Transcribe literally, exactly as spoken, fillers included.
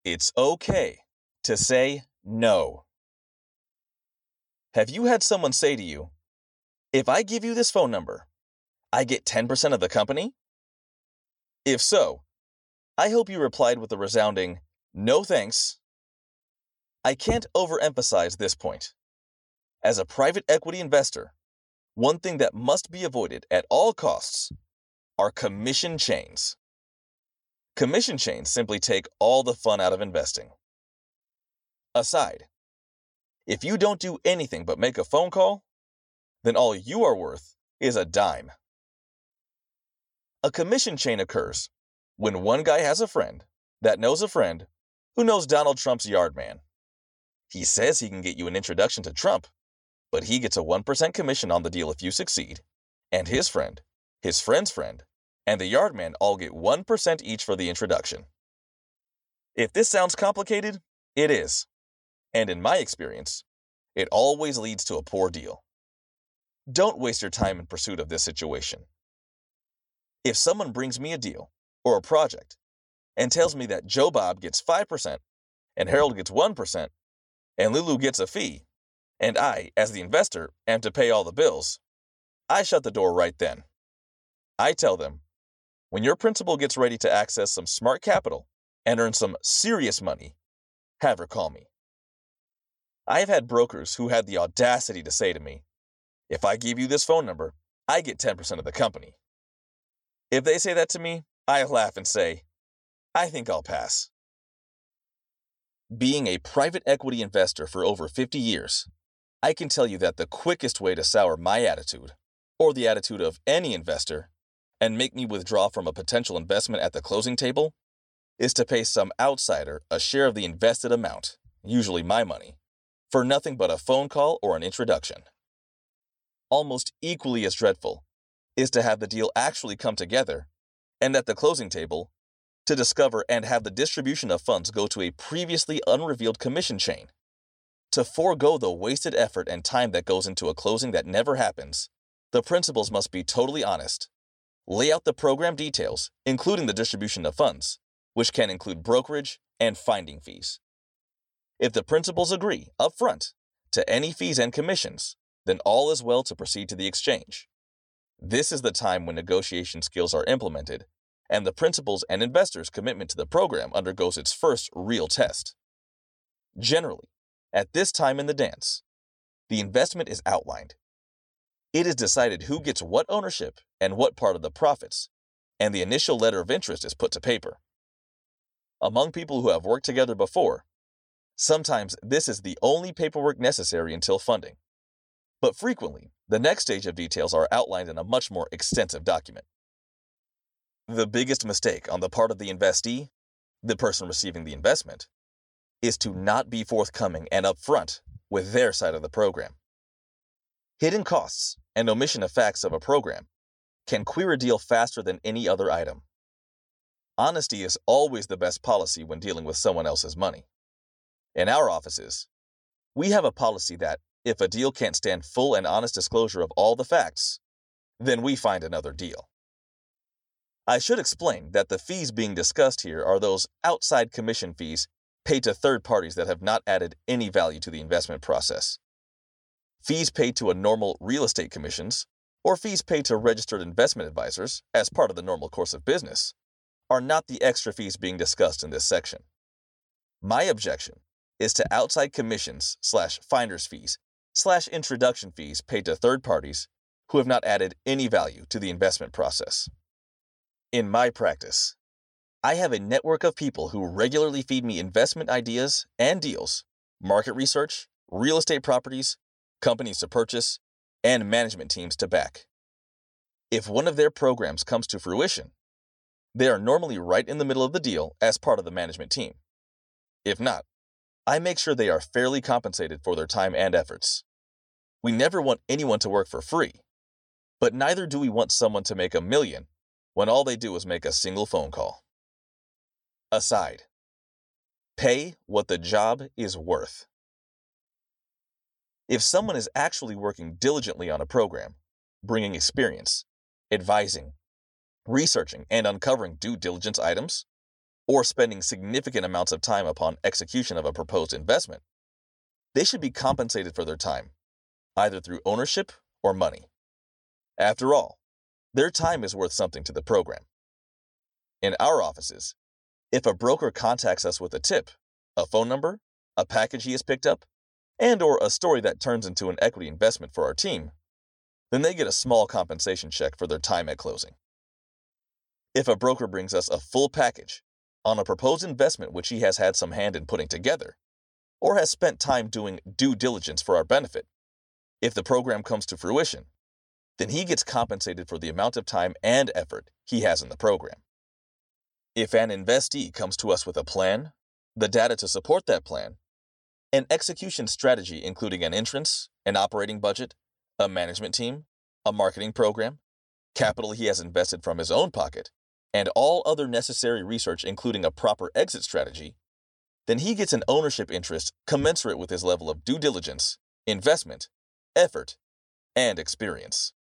It's okay to say no. Have you had someone say to you, "If I give you this phone number, I get ten percent of the company"? If so, I hope you replied with a resounding, "No thanks." I can't overemphasize this point. As a private equity investor, one thing that must be avoided at all costs are commission chains. Commission chains simply take all the fun out of investing. Aside, if you don't do anything but make a phone call, then all you are worth is a dime. A commission chain occurs when one guy has a friend that knows a friend who knows Donald Trump's yard man. He says he can get you an introduction to Trump, but he gets a one percent commission on the deal if you succeed, and his friend, his friend's friend, and the yard man all get one percent each for the introduction. If this sounds complicated, it is. And in my experience, it always leads to a poor deal. Don't waste your time in pursuit of this situation. If someone brings me a deal or a project and tells me that Joe Bob gets five percent and Harold gets one percent and Lulu gets a fee, and I, as the investor, am to pay all the bills, I shut the door right then. I tell them, when your principal gets ready to access some smart capital and earn some serious money, have her call me. I have had brokers who had the audacity to say to me, "If I give you this phone number, I get ten percent of the company." If they say that to me, I laugh and say, I think I'll pass. Being a private equity investor for over fifty years, I can tell you that the quickest way to sour my attitude, or the attitude of any investor, and make me withdraw from a potential investment at the closing table, is to pay some outsider a share of the invested amount, usually my money, for nothing but a phone call or an introduction. Almost equally as dreadful is to have the deal actually come together, and at the closing table, to discover and have the distribution of funds go to a previously unrevealed commission chain. To forego the wasted effort and time that goes into a closing that never happens, the principals must be totally honest, lay out the program details, including the distribution of funds, which can include brokerage and finding fees. If the principals agree up front to any fees and commissions, then all is well to proceed to the exchange. This is the time when negotiation skills are implemented, and the principals' and investors' commitment to the program undergoes its first real test. Generally, at this time in the dance, the investment is outlined. It is decided who gets what ownership and what part of the profits, and the initial letter of interest is put to paper. Among people who have worked together before, sometimes this is the only paperwork necessary until funding. But frequently, the next stage of details are outlined in a much more extensive document. The biggest mistake on the part of the investee, the person receiving the investment, is to not be forthcoming and upfront with their side of the program. Hidden costs and omission of facts of a program can queer a deal faster than any other item. Honesty is always the best policy when dealing with someone else's money. In our offices, we have a policy that if a deal can't stand full and honest disclosure of all the facts, then we find another deal. I should explain that the fees being discussed here are those outside commission fees paid to third parties that have not added any value to the investment process. Fees paid to a normal real estate commissions, or fees paid to registered investment advisors as part of the normal course of business, are not the extra fees being discussed in this section. My objection is to outside commissions slash finder's fees slash introduction fees paid to third parties who have not added any value to the investment process. In my practice, I have a network of people who regularly feed me investment ideas and deals, market research, real estate properties, companies to purchase, and management teams to back. If one of their programs comes to fruition, they are normally right in the middle of the deal as part of the management team. If not, I make sure they are fairly compensated for their time and efforts. We never want anyone to work for free, but neither do we want someone to make a million when all they do is make a single phone call. Aside, pay what the job is worth. If someone is actually working diligently on a program, bringing experience, advising, researching, and uncovering due diligence items, or spending significant amounts of time upon execution of a proposed investment, they should be compensated for their time, either through ownership or money. After all, their time is worth something to the program. In our offices, if a broker contacts us with a tip, a phone number, a package he has picked up, and or a story that turns into an equity investment for our team, then they get a small compensation check for their time at closing. If a broker brings us a full package on a proposed investment which he has had some hand in putting together, or has spent time doing due diligence for our benefit, if the program comes to fruition, then he gets compensated for the amount of time and effort he has in the program. If an investee comes to us with a plan, the data to support that plan, an execution strategy including an entrance, an operating budget, a management team, a marketing program, capital he has invested from his own pocket, and all other necessary research including a proper exit strategy, then he gets an ownership interest commensurate with his level of due diligence, investment, effort, and experience.